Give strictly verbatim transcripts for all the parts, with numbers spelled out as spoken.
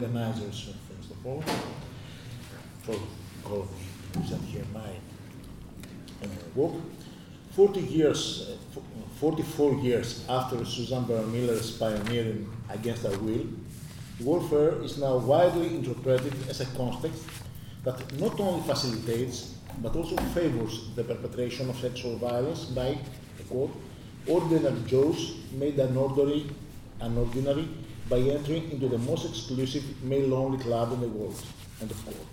organizers, first of all, for all present here my uh, work. Forty years, uh, forty-four years after Susan Baron Miller's pioneering Against Our Will, warfare is now widely interpreted as a context that not only facilitates but also favors the perpetration of sexual violence by, I quote, ordinary Joes made unordinary, unordinary by entering into the most exclusive male-only club in the world, end of quote.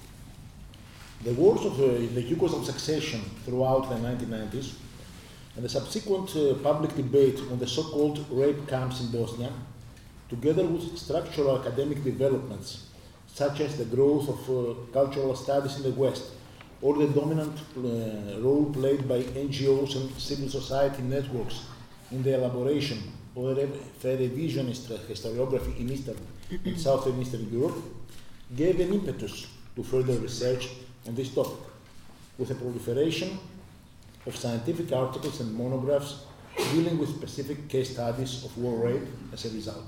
The wars of the, the Yugoslav succession throughout the nineteen nineties and the subsequent uh, public debate on the so-called rape camps in Bosnia, together with structural academic developments such as the growth of uh, cultural studies in the West, or the dominant uh, role played by N G Os and civil society networks in the elaboration of a revisionist historiography in Eastern and Southern Eastern Europe, gave an impetus to further research on this topic, with a proliferation of scientific articles and monographs dealing with specific case studies of war rape as a result.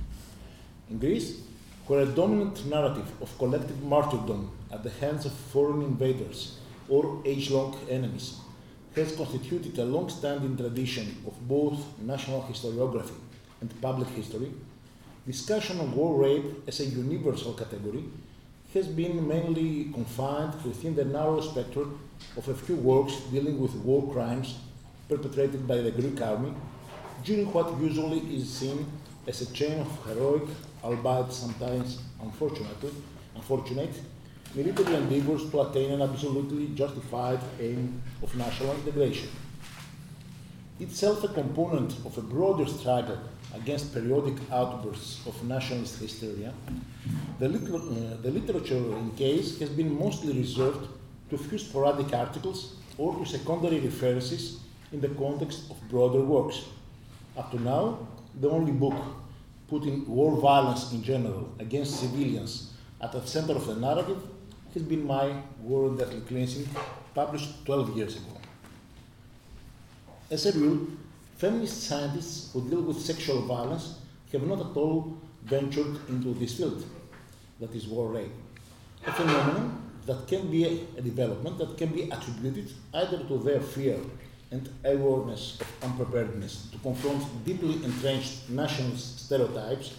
In Greece, where a dominant narrative of collective martyrdom at the hands of foreign invaders or age-long enemies has constituted a long-standing tradition of both national historiography and public history, discussion of war rape as a universal category has been mainly confined within the narrow spectrum of a few works dealing with war crimes perpetrated by the Greek army during what usually is seen as a chain of heroic, albeit sometimes unfortunately, unfortunate, military endeavors to attain an absolutely justified aim of national integration. Itself a component of a broader struggle against periodic outbursts of nationalist hysteria, the, liter uh, the literature in case has been mostly reserved to few sporadic articles or to secondary references in the context of broader works. Up to now, the only book putting war violence in general against civilians at the center of the narrative has been my War and Ethnic Cleansing, published twelve years ago. As a rule, feminist scientists who deal with sexual violence have not at all ventured into this field, that is war rape, a phenomenon that can be a, a development that can be attributed either to their fear and awareness of unpreparedness to confront deeply entrenched nationalist stereotypes,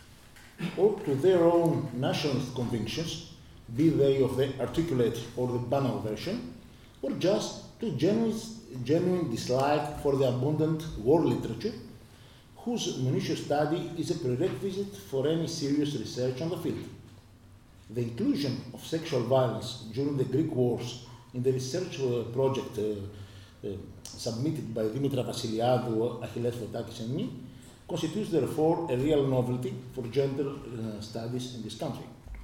or to their own nationalist convictions, be they of the articulate or the banal version, or just to genuine, genuine dislike for the abundant war literature, whose minutious study is a prerequisite for any serious research on the field. The inclusion of sexual violence during the Greek wars in the research uh, project uh, uh, submitted by Dimitra Vassiliadou, Achilles Fotakis and me, constitutes therefore a real novelty for gender uh, studies in this country.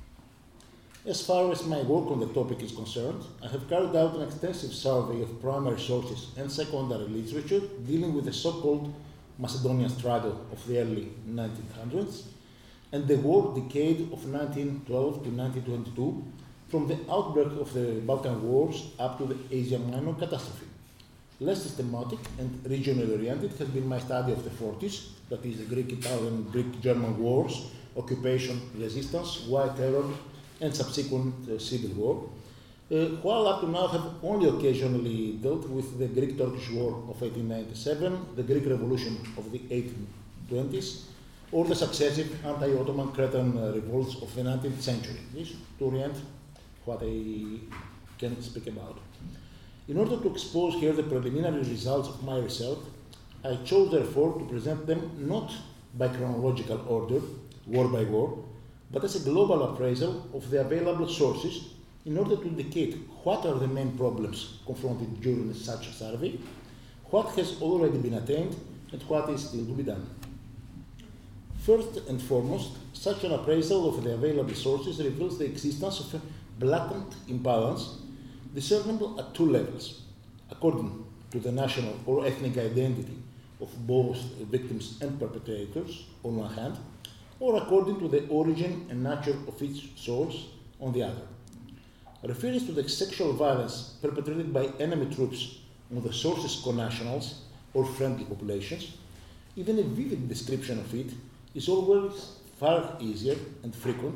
As far as my work on the topic is concerned, I have carried out an extensive survey of primary sources and secondary literature dealing with the so-called Macedonian struggle of the early nineteen hundreds and the war decade of nineteen twelve to nineteen twenty-two, from the outbreak of the Balkan Wars up to the Asia Minor catastrophe. Less systematic and regionally oriented has been my study of the forties, that is the Greek-Italian, Greek-German wars, occupation, resistance, white terror, and subsequent uh, civil war, uh, while up to now have only occasionally dealt with the Greek-Turkish War of eighteen ninety-seven, the Greek Revolution of the eighteen twenties, or the successive anti-Ottoman Cretan uh, revolts of the nineteenth century. This to orient what I can speak about. In order to expose here the preliminary results of my research, I chose therefore to present them not by chronological order, war by war, but as a global appraisal of the available sources in order to indicate what are the main problems confronted during such a survey, what has already been attained, and what is still to be done. First and foremost, such an appraisal of the available sources reveals the existence of a blatant imbalance discernible at two levels, according to the national or ethnic identity of both victims and perpetrators on one hand, or according to the origin and nature of each source on the other. Referring to the sexual violence perpetrated by enemy troops on the source's connationals or friendly populations, even a vivid description of it is always far easier and frequent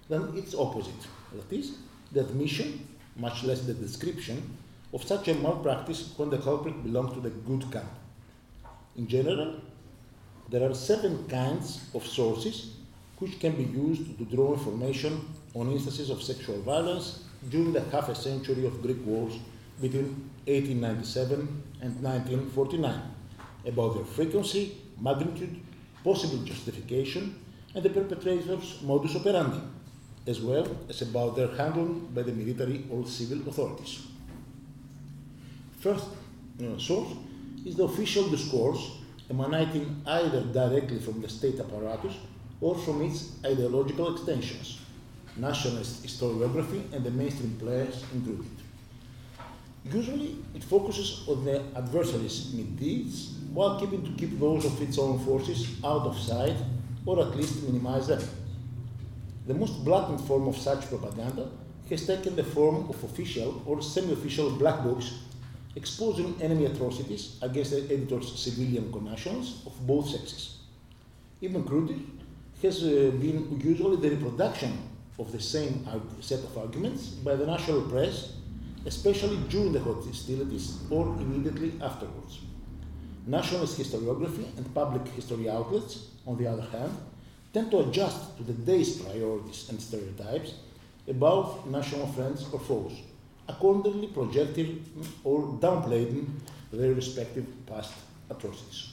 than its opposite, that is, the admission, much less the description, of such a malpractice when the culprit belongs to the good camp. In general, there are seven kinds of sources which can be used to draw information on instances of sexual violence during the half a century of Greek wars between eighteen ninety-seven and nineteen forty-nine, about their frequency, magnitude, possible justification, and the perpetrator's modus operandi, as well as about their handling by the military or civil authorities. First uh, source is the official discourse emanating either directly from the state apparatus or from its ideological extensions, nationalist historiography and the mainstream players included. Usually, it focuses on the adversary's misdeeds while keeping to keep those of its own forces out of sight or at least minimize them. The most blatant form of such propaganda has taken the form of official or semi-official black books exposing enemy atrocities against the editor's civilian connationals of both sexes. Even cruder has uh, been usually the reproduction of the same set of arguments by the national press, especially during the hostilities or immediately afterwards. Nationalist historiography and public history outlets, on the other hand, tend to adjust to the day's priorities and stereotypes about national friends or foes, accordingly projecting or downplaying their respective past atrocities.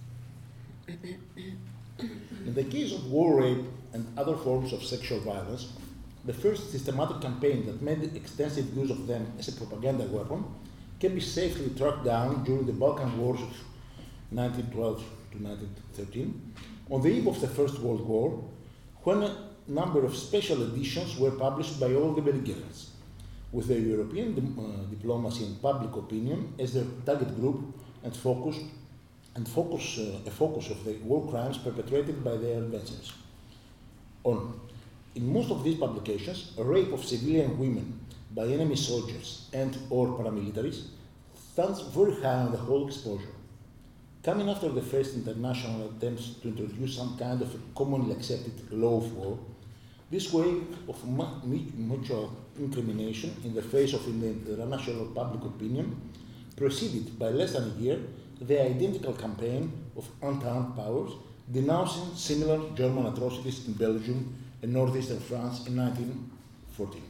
In the case of war rape and other forms of sexual violence, the first systematic campaign that made extensive use of them as a propaganda weapon can be safely tracked down during the Balkan Wars of nineteen twelve to nineteen thirteen, on the eve of the First World War, when a number of special editions were published by all the belligerents, with the European di- uh, diplomacy and public opinion as their target group and focus, and focus uh, a focus of the war crimes perpetrated by their adversaries. On In most of these publications, a rape of civilian women by enemy soldiers and or paramilitaries stands very high on the whole exposure. Coming after the first international attempts to introduce some kind of a commonly accepted law of war, this wave of mutual incrimination in the face of international public opinion preceded by less than a year the identical campaign of Entente powers denouncing similar German atrocities in Belgium and northeastern France in nineteen fourteen.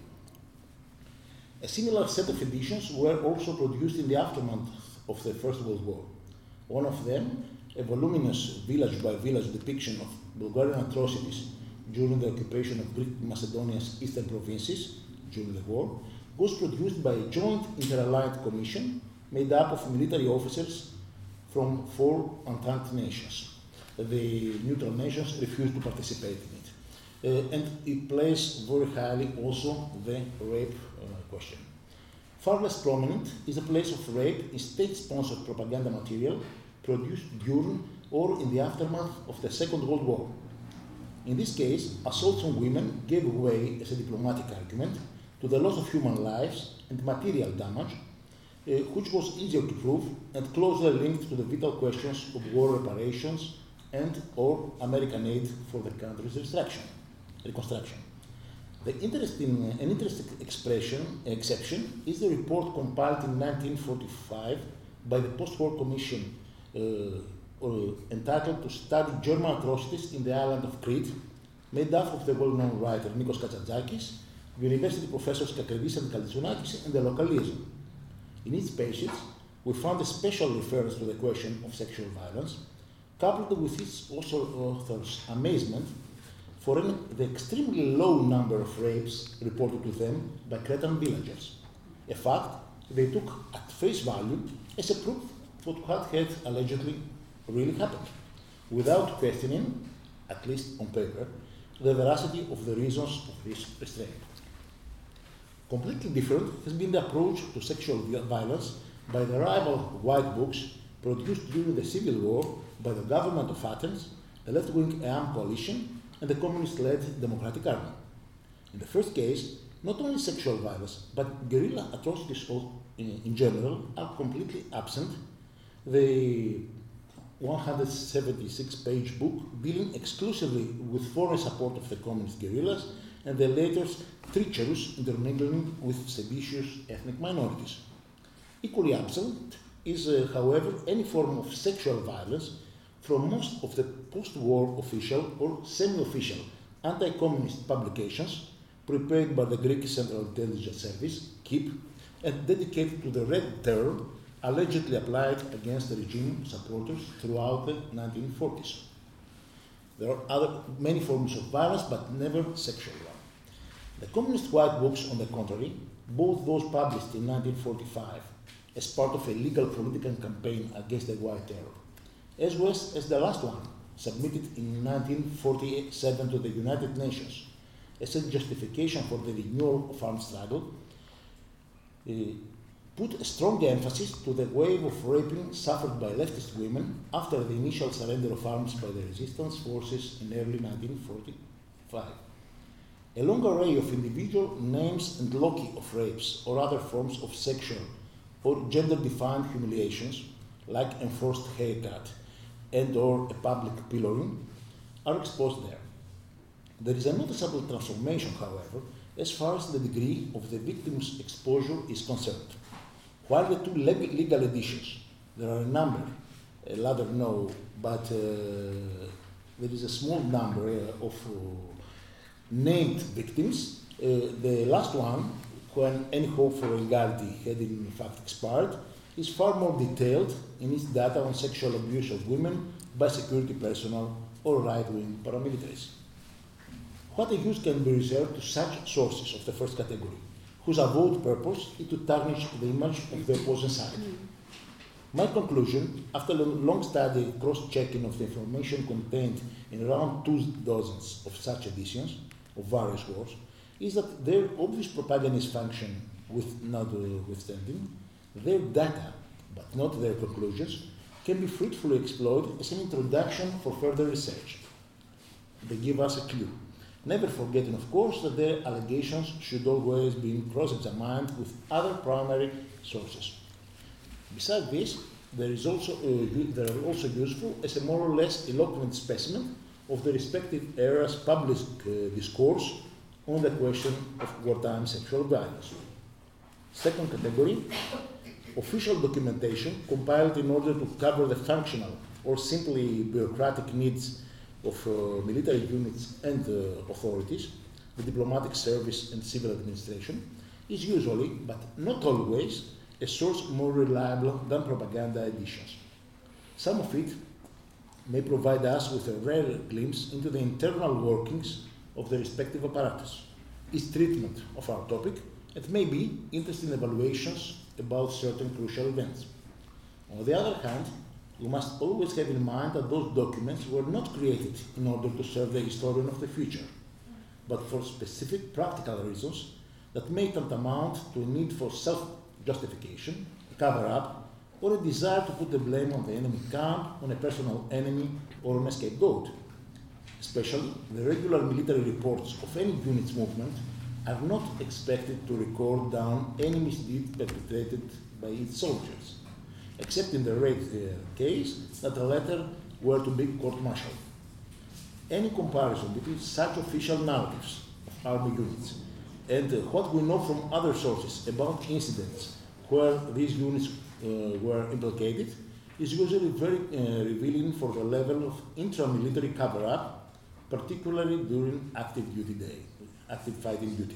A similar set of editions were also produced in the aftermath of the First World War. One of them, a voluminous village-by-village depiction of Bulgarian atrocities during the occupation of Greek Macedonia's eastern provinces during the war, was produced by a joint inter-allied commission made up of military officers from four Entente nations. The neutral nations refused to participate in it. Uh, and it plays very highly also the rape uh, question. Far less prominent is the place of rape in state-sponsored propaganda material produced during or in the aftermath of the Second World War. In this case, assaults on women gave way as a diplomatic argument to the loss of human lives and material damage, uh, which was easier to prove and closely linked to the vital questions of war reparations and or American aid for the country's destruction. Reconstruction. The interesting, an interesting expression, exception is the report compiled in nineteen forty-five by the post-war commission uh, uh, entitled To Study German Atrocities in the Island of Crete, made up of the well-known writer Nikos Katsatzakis, university professors Kakredis and Kalitsounakis, and the local liaison. In its pages, we found a special reference to the question of sexual violence, coupled with its author's amazement for an, the extremely low number of rapes reported to them by Cretan villagers, a fact they took at face value as a proof of what had allegedly really happened, without questioning, at least on paper, the veracity of the reasons of this restraint. Completely different has been the approach to sexual violence by the rival white books produced during the Civil War by the government of Athens, the left-wing E A M coalition, and the communist-led Democratic Army. In the first case, not only sexual violence, but guerrilla atrocities in, in general are completely absent. The one hundred seventy-six page book dealing exclusively with foreign support of the communist guerrillas and the latter's treacherous intermingling with seditious ethnic minorities. Equally absent is, uh, however, any form of sexual violence from most of the post-war official or semi-official anti-communist publications prepared by the Greek Central Intelligence Service, K I P, and dedicated to the Red Terror allegedly applied against the regime supporters throughout the nineteen forties. There are other, many forms of violence, but never sexual one. The Communist White Books, on the contrary, both those published in nineteen forty-five as part of a legal political campaign against the White Terror, as well as the last one, submitted in nineteen forty-seven to the United Nations as a justification for the renewal of armed struggle, uh, put a strong emphasis to the wave of raping suffered by leftist women after the initial surrender of arms by the resistance forces in early nineteen forty-five. A long array of individual names and loci of rapes or other forms of sexual or gender-defined humiliations, like enforced haircut and or a public pillorying, are exposed there. There is a noticeable transformation, however, as far as the degree of the victim's exposure is concerned. While the two leg- legal editions, there are a number, a rather no, but uh, there is a small number uh, of uh, named victims. Uh, the last one, when any hope for equality had in fact expired, is far more detailed in its data on sexual abuse of women by security personnel or right-wing paramilitaries. What a use can be reserved to such sources of the first category, whose avowed purpose is to tarnish the image of the opposing side? My conclusion, after a long study cross-checking of the information contained in around two dozens of such editions of various wars, is that their obvious propagandist function with notwithstanding, their data, but not their conclusions, can be fruitfully exploited as an introduction for further research. They give us a clue, never forgetting, of course, that their allegations should always be cross-examined with other primary sources. Besides this, there, is also, uh, they are also useful as a more or less eloquent specimen of the respective eras' public uh, discourse on the question of wartime sexual violence. Second category, official documentation compiled in order to cover the functional or simply bureaucratic needs of uh, military units and uh, authorities, the diplomatic service and civil administration, is usually, but not always, a source more reliable than propaganda editions. Some of it may provide us with a rare glimpse into the internal workings of the respective apparatus, its treatment of our topic, and maybe interesting evaluations about certain crucial events. On the other hand, we must always have in mind that those documents were not created in order to serve the historian of the future, but for specific practical reasons that may tantamount to a need for self-justification, a cover-up, or a desire to put the blame on the enemy camp, on a personal enemy, or on a scapegoat. Especially, the regular military reports of any unit's movement are not expected to record down any misdeed perpetrated by its soldiers, except in the rare uh, case that the latter were to be court-martialed. Any comparison between such official narratives of army units and uh, what we know from other sources about incidents where these units uh, were implicated is usually very uh, revealing for the level of intra-military cover-up, particularly during active duty day, active fighting duty.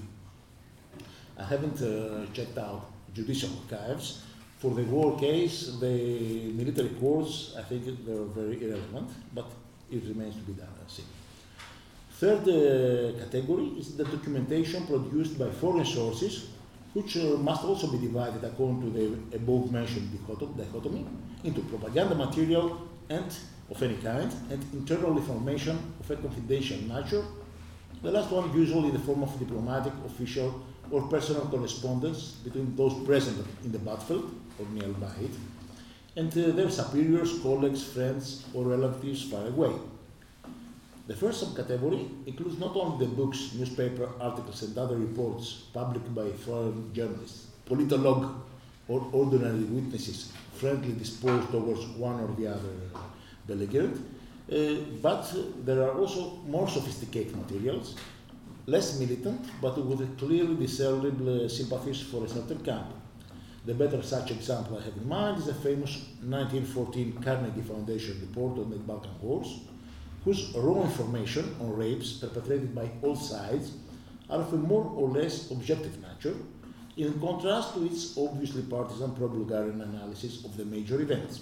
I haven't uh, checked out judicial archives. For the war case, the military courts, I think they are very irrelevant, but it remains to be done, I see. Third uh, category is the documentation produced by foreign sources, which uh, must also be divided according to the above-mentioned dichotomy into propaganda material and of any kind, and internal information of a confidential nature. The last one usually in the form of diplomatic, official, or personal correspondence between those present in the battlefield or nearby it, and uh, their superiors, colleagues, friends, or relatives far away. The first subcategory includes not only the books, newspaper articles, and other reports published by foreign journalists, politologue, or ordinary witnesses friendly disposed towards one or the other belligerent, uh, but uh, there are also more sophisticated materials less militant, but with clearly discernible sympathies for a certain camp. The better such example I have in mind is the famous nineteen fourteen Carnegie Foundation report on the Balkan Wars, whose raw information on rapes perpetrated by all sides are of a more or less objective nature, in contrast to its obviously partisan pro-Bulgarian analysis of the major events.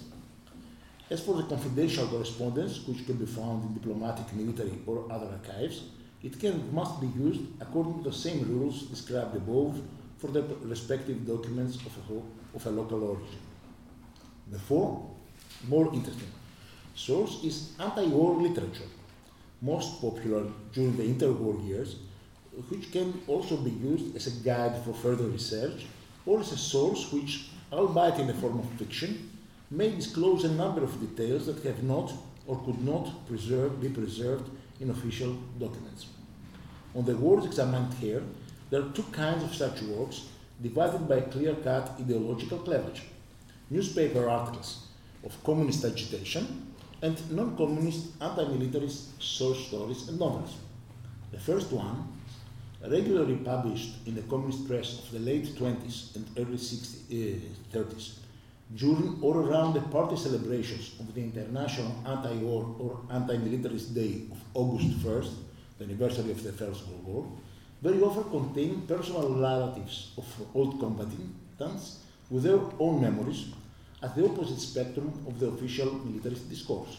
As for the confidential correspondence, which can be found in diplomatic, military, or other archives, it can and must be used according to the same rules described above for the respective documents of a, of a local origin. Therefore, more interesting source is anti-war literature, most popular during the interwar years, which can also be used as a guide for further research or as a source which, albeit in the form of fiction, may disclose a number of details that have not or could not preserve, be preserved in official documents. On the wars examined here, there are two kinds of such works divided by clear-cut ideological cleavage: newspaper articles of communist agitation and non-communist anti-militarist short stories and novels. The first one, regularly published in the communist press of the late twenties and early thirties, during or around the party celebrations of the International Anti-War or Anti-Militarist Day of August first, the anniversary of the First World War, very often contain personal narratives of old combatants with their own memories at the opposite spectrum of the official militarist discourse.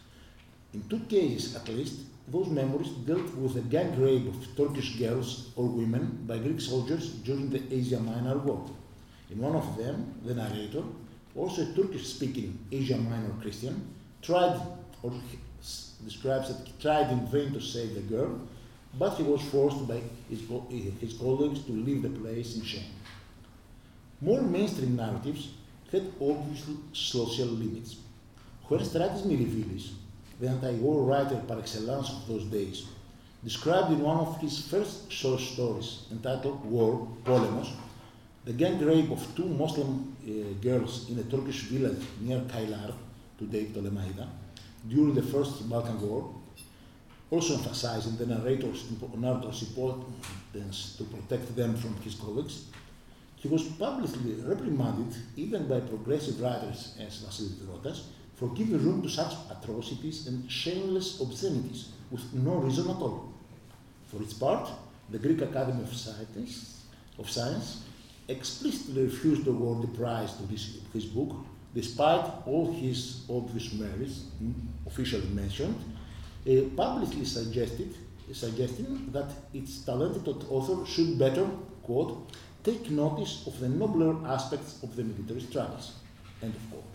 In two cases at least, those memories dealt with the gang rape of Turkish girls or women by Greek soldiers during the Asia Minor War. In one of them, the narrator, also a Turkish-speaking Asia Minor Christian, tried, or describes that he tried in vain to save the girl, but he was forced by his, his colleagues to leave the place in shame. More mainstream narratives had obvious social limits. Where Stratis Mirivilis, the anti-war writer par excellence of those days, described in one of his first short stories entitled War, Polemos, the gang rape of two Muslim uh, girls in a Turkish village near Kaylar, today Ptolemaida, during the First Balkan War, also emphasizing the narrator's, narrator's importance to protect them from his colleagues, he was publicly reprimanded even by progressive writers as Vasilis Drotas for giving room to such atrocities and shameless obscenities with no reason at all. For its part, the Greek Academy of Science, of Science explicitly refused to award the prize to this, his book, despite all his obvious merits, officially mentioned, uh, publicly suggested, suggesting that its talented author should better, quote, take notice of the nobler aspects of the military struggles, end of quote.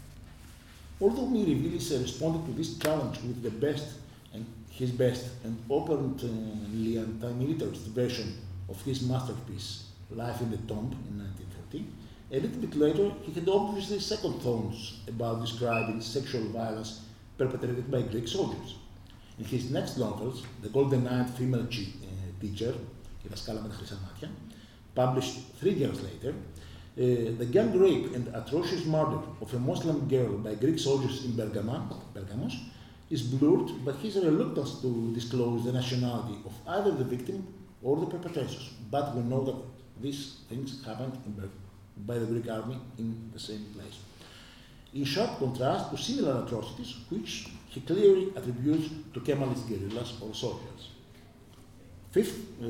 Although Mirivilis responded to this challenge with the best and his best and openly anti-militarist version of his masterpiece, Life in the Tomb, in nineteen thirty, a little bit later he had obviously second thoughts about describing sexual violence perpetrated by Greek soldiers. In his next novels, The Golden-Eyed Female Chi- uh, Teacher, η δασκάλα με τα χρυσά μάτια, published three years later, uh, the gang rape and atrocious murder of a Muslim girl by Greek soldiers in Bergama, Bergamos is blurred by his reluctance to disclose the nationality of either the victim or the perpetrators. But we know that these things happened in Ber- by the Greek army in the same place. In sharp contrast to similar atrocities, which he clearly attributes to Kemalist guerrillas or soldiers. Fifth uh,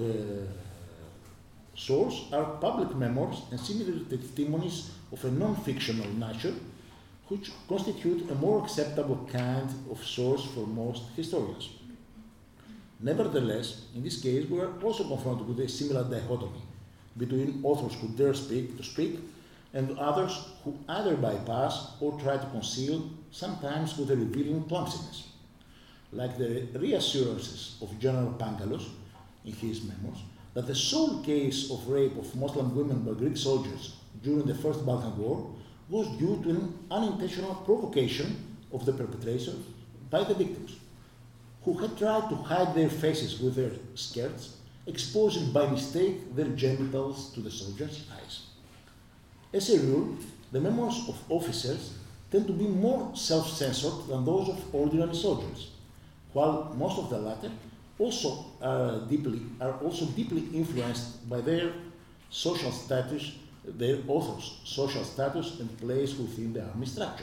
source are public memoirs and similar testimonies of a non-fictional nature, which constitute a more acceptable kind of source for most historians. Nevertheless, in this case, we are also confronted with a similar dichotomy between authors who dare speak to speak and others who either bypass or try to conceal, sometimes with a revealing clumsiness. Like the reassurances of General Pangalos in his memoirs that the sole case of rape of Muslim women by Greek soldiers during the First Balkan War was due to an unintentional provocation of the perpetrators by the victims, who had tried to hide their faces with their skirts, exposing by mistake their genitals to the soldiers' eyes. As a rule, the memoirs of officers tend to be more self-censored than those of ordinary soldiers, while most of the latter also are deeply, are also deeply influenced by their social status, their authors' social status and place within the army structure.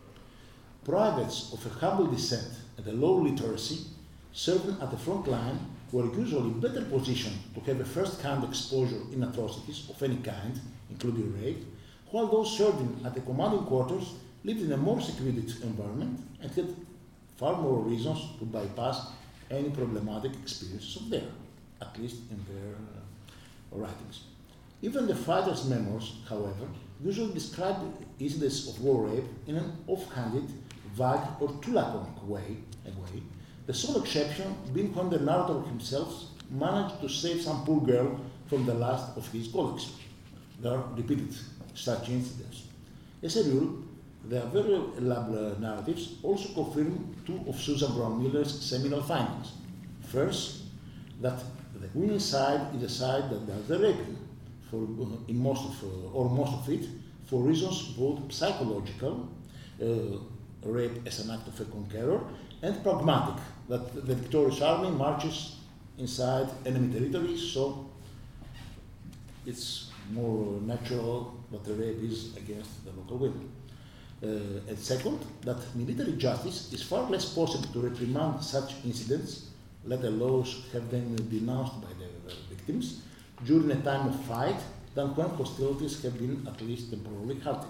Privates of a humble descent and a low literacy serving at the front line were usually better positioned to have a first-hand exposure in atrocities of any kind, including rape, while those serving at the commanding quarters lived in a more secluded environment and had far more reasons to bypass any problematic experiences of theirs, at least in their uh, writings. Even the fighters' memoirs, however, usually describe incidents of war rape in an offhanded, vague, or too laconic way, a way, the sole exception being when the narrator himself managed to save some poor girl from the last of his colleagues. There are repeated such incidents. As a rule, their very elaborate narratives also confirm two of Susan Brown Miller's seminal findings. First, that the women's side is the side that does the raping, for, in most of, uh, or most of it, for reasons both psychological, uh, rape as an act of a conqueror, and pragmatic, that the victorious army marches inside enemy territory, so it's more natural that the rape is against the local women. Uh, and second, that military justice is far less possible to reprimand such incidents, let alone have them denounced by the victims, during a time of fight than when hostilities have been at least temporarily halted.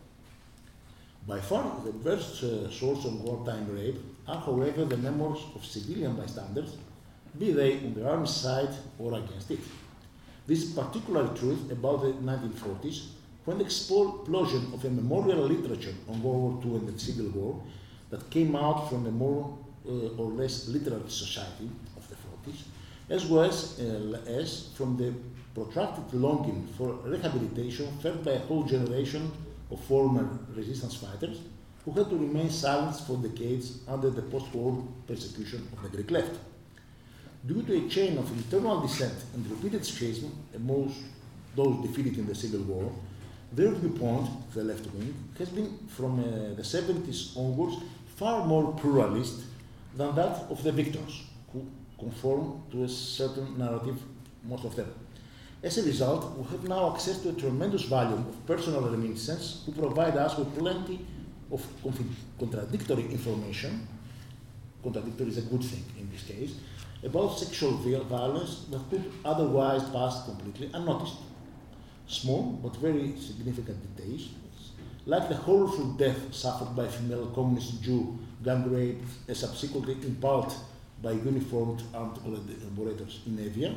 By far, the worst uh, source of wartime rape are, however, the memoirs of civilian bystanders, be they on the army side or against it. This is particularly true about the nineteen forties, when the explosion of a memorial literature on World War Two and the Civil War that came out from a more uh, or less literary society of the forties, as well as, uh, as from the protracted longing for rehabilitation felt by a whole generation of former resistance fighters who had to remain silent for decades under the post-war persecution of the Greek left. Due to a chain of internal dissent and repeated schism among those defeated in the Civil War, their viewpoint, the left wing, has been from uh, the seventies onwards far more pluralist than that of the victors, who conform to a certain narrative, most of them. As a result, we have now access to a tremendous volume of personal reminiscence who provide us with plenty of contradictory information, contradictory is a good thing in this case, about sexual violence that could otherwise pass completely unnoticed. Small but very significant details, like the horrible death suffered by a female communist Jew gang raped and subsequently impaled by uniformed armed collaborators in Evia,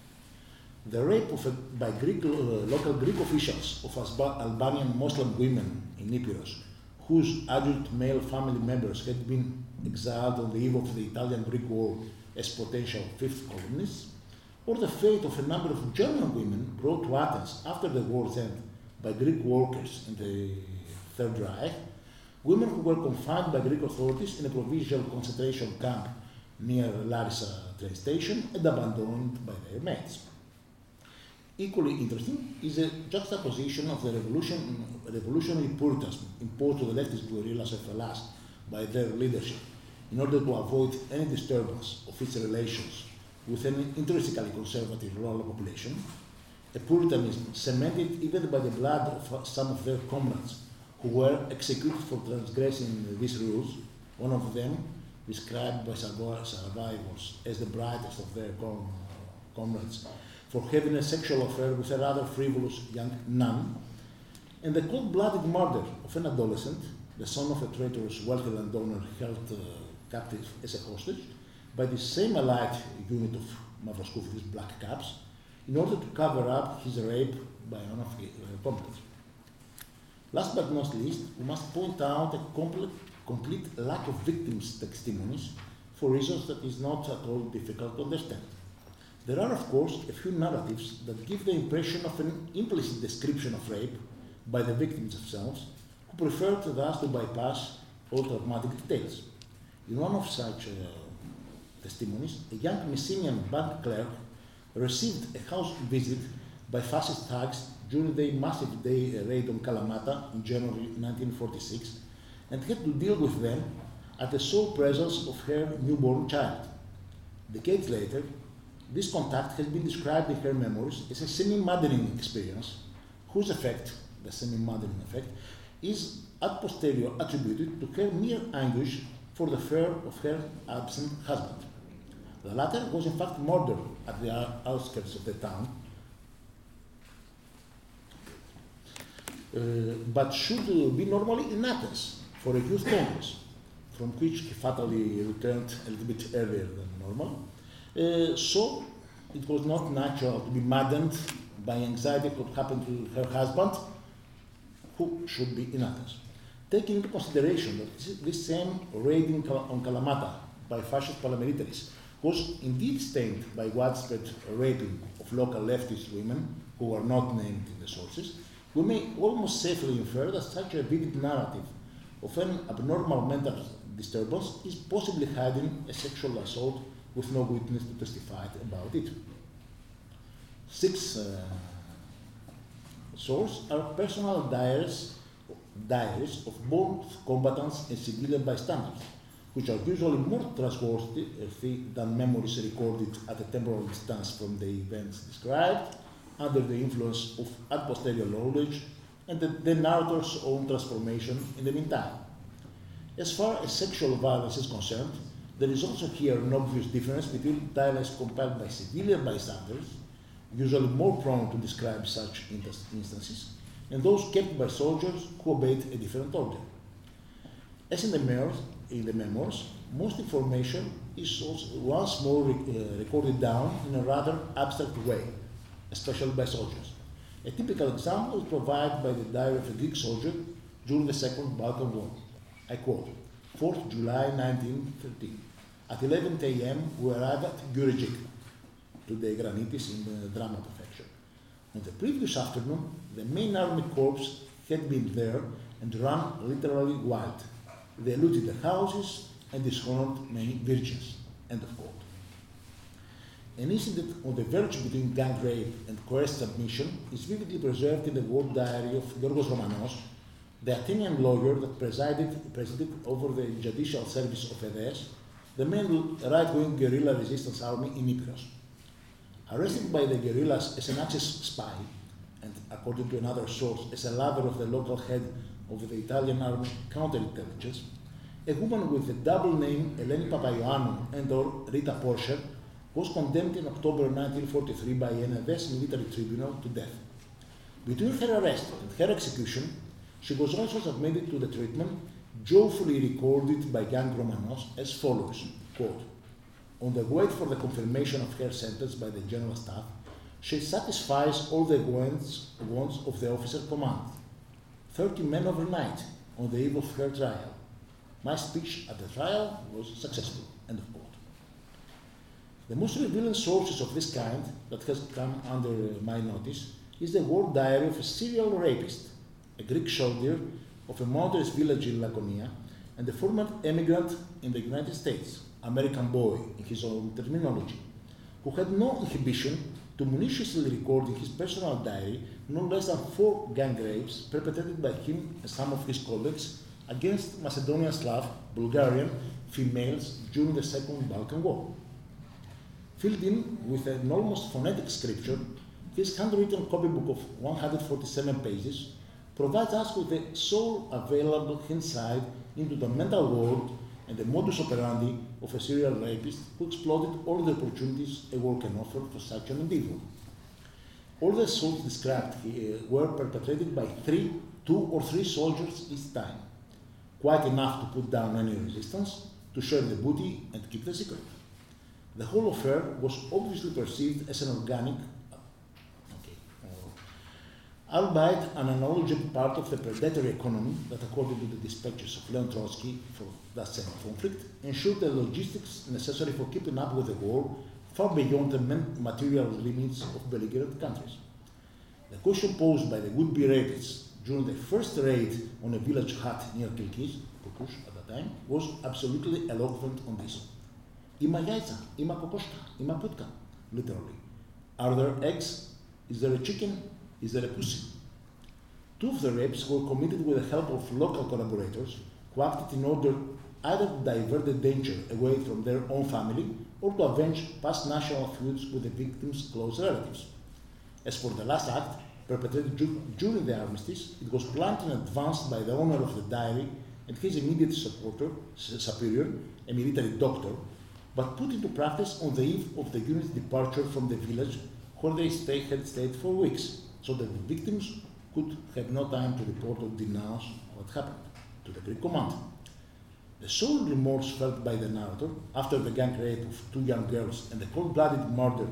the rape of a, by Greek, uh, local Greek officials of Asba- Albanian Muslim women in Epirus, whose adult male family members had been exiled on the eve of the Italian-Greek War as potential fifth colonists, or the fate of a number of German women brought to Athens after the war's end by Greek workers in the Third Reich, women who were confined by Greek authorities in a provincial concentration camp near Larissa train station and abandoned by their mates. Equally interesting is the juxtaposition of the revolution, revolutionary puritanism imposed to the leftist guerrillas of Hellas by their leadership in order to avoid any disturbance of its relations with an intrinsically conservative rural population, a puritanism cemented even by the blood of some of their comrades who were executed for transgressing these rules, one of them described by survivors as the brightest of their com- comrades, for having a sexual affair with a rather frivolous young nun, and the cold-blooded murder of an adolescent, the son of a traitorous wealthy landowner held uh, captive as a hostage, by the same allied unit of Mavroskoufides black caps, in order to cover up his rape by one of his comrades. Last but not least, we must point out a complete, complete lack of victims' testimonies for reasons that is not at all difficult to understand. There are, of course, a few narratives that give the impression of an implicit description of rape by the victims themselves, who prefer to thus to bypass all traumatic details. In one of such uh, testimonies, a young Messenian bank clerk received a house visit by fascist thugs during the massive day raid on Kalamata in January nineteen forty-six, and had to deal with them at the sole presence of her newborn child. Decades later, this contact has been described in her memoirs as a semi-maddening experience, whose effect, the semi-maddening effect, is ad posterior attributed to her mere anguish for the fear of her absent husband. The latter was in fact murdered at the outskirts of the town, uh, but should uh, be normally in Athens for a youth congress, from which he fatally returned a little bit earlier than normal. Uh, so it was not natural to be maddened by anxiety what happened to her husband, who should be in Athens. Taking into consideration that this, this same raiding on Kalamata by fascist paramilitaries was indeed stained by widespread raping of local leftist women who are not named in the sources, we may almost safely infer that such a vivid narrative of an abnormal mental disturbance is possibly hiding a sexual assault with no witness to testify about it. Six uh, sources are personal diaries, diaries of both combatants and civilian bystanders, which are usually more trustworthy than memories recorded at a temporal distance from the events described, under the influence of ad posterior knowledge and the, the narrator's own transformation in the meantime. As far as sexual violence is concerned, there is also here an obvious difference between diaries compiled by civilian bystanders, usually more prone to describe such instances, and those kept by soldiers who obeyed a different order. As in the, memoirs, in the memoirs, most information is also once more re uh, recorded down in a rather abstract way, especially by soldiers. A typical example is provided by the diary of a Greek soldier during the Second Balkan War. I quote, fourth of July nineteen thirteen. At eleven A M we arrived at Gyuricik, today Granitis in the drama perfection. On the previous afternoon, the main army corps had been there and run literally wild. They looted the houses and dishonored many virgins. End of quote. An incident on the verge between gang rape and coerced submission is vividly preserved in the war diary of Georgos Romanos, the Athenian lawyer that presided, presided over the judicial service of Edeas, the main right-wing guerrilla resistance army in Epirus. Arrested by the guerrillas as an Axis spy, and according to another source, as a lover of the local head of the Italian army counterintelligence, a woman with the double name Eleni Papaioannou and or Rita Porsche was condemned in October nineteen forty-three by an Edes military tribunal to death. Between her arrest and her execution, she was also submitted to the treatment joyfully recorded by Gang Romanos as follows, quote, on the wait for the confirmation of her sentence by the General Staff, she satisfies all the wants, wants of the officer command. Thirty men overnight on the eve of her trial. My speech at the trial was successful, end of quote. The most revealing sources of this kind that has come under my notice is the war diary of a serial rapist, a Greek soldier of a mountainous village in Laconia, and a former emigrant in the United States, American boy in his own terminology, who had no inhibition to maliciously record in his personal diary no less than four gang rapes perpetrated by him and some of his colleagues against Macedonian Slav, Bulgarian females during the Second Balkan War. Filled in with an almost phonetic scripture, his handwritten copybook of one hundred forty-seven pages provides us with the sole available insight into the mental world and the modus operandi of a serial rapist who exploited all the opportunities a war can offer for such an individual. All the assaults described here were perpetrated by three, two or three soldiers each time, quite enough to put down any resistance, to share the booty and keep the secret. The whole affair was obviously perceived as an organic, okay, uh, albeit an unknowledgeable part of the predatory economy that, according to the dispatches of Leon Trotsky for that same conflict, ensured the logistics necessary for keeping up with the war far beyond the material limits of belligerent countries. The question posed by the would-be rapists during the first raid on a village hut near Kilkis, Kokush at the time, was absolutely eloquent on this. Ima yaitsa, ima kokoshka, ima putka, literally. Are there eggs? Is there a chicken? Is there a pussy? Two of the rapes were committed with the help of local collaborators who acted in order either to divert the danger away from their own family or to avenge past national feuds with the victims' close relatives. As for the last act, perpetrated du- during the armistice, it was planned in advance by the owner of the diary and his immediate supporter, superior, a military doctor, but put into practice on the eve of the unit's departure from the village where they stay, had stayed for weeks, so that the victims could have no time to report or denounce what happened to the Greek command. The sole remorse felt by the narrator after the gang rape of two young girls and the cold-blooded murder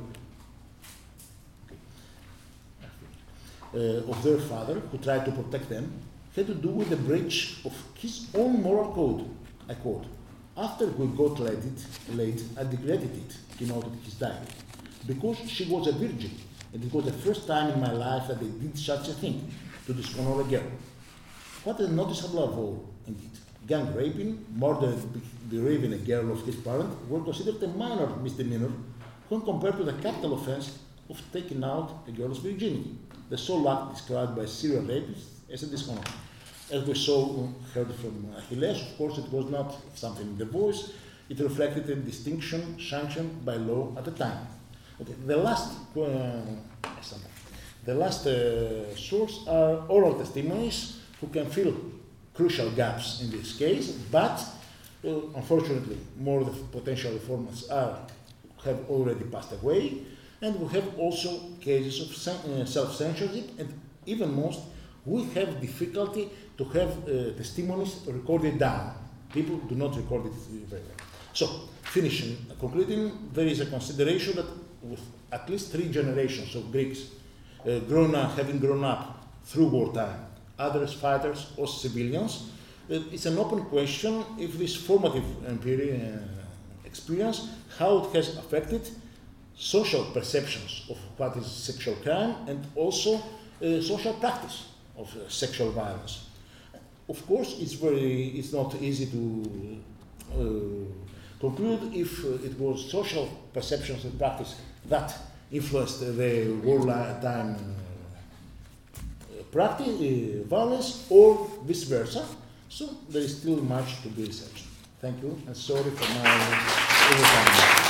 uh, of their father, who tried to protect them, had to do with the breach of his own moral code. I quote, "After we got laid, it, laid I regretted it," he noted in his diary, "because she was a virgin, and it was the first time in my life that they did such a thing, to dishonor a girl." What a noticeable avowal, indeed. Gang raping, murder, and bereaving a girl of his parent were considered a minor misdemeanor when compared to the capital offense of taking out a girl's virginity, the sole act described by serial rapists as a dishonor. As we saw, heard from Achilles, of course, it was not something in the voice. It reflected a distinction sanctioned by law at the time. Okay, the last, uh, the last uh, source are oral testimonies who can fill crucial gaps in this case, but uh, unfortunately, more of the potential reformers are have already passed away, and we have also cases of uh, self-censorship, and even most, we have difficulty to have uh, testimonies recorded down. People do not record it very well. So, finishing, concluding, there is a consideration that with at least three generations of Greeks uh, grown up, having grown up through wartime, others fighters or civilians, uh, it's an open question if this formative uh, experience, how it has affected social perceptions of what is sexual crime and also uh, social practice of uh, sexual violence. Of course, it's very, it's not easy to uh, conclude if uh, it was social perceptions and practice that influenced uh, the wartime uh, practice, uh, violence, or vice versa. So there is still much to be researched. Thank you, and sorry for my overtime.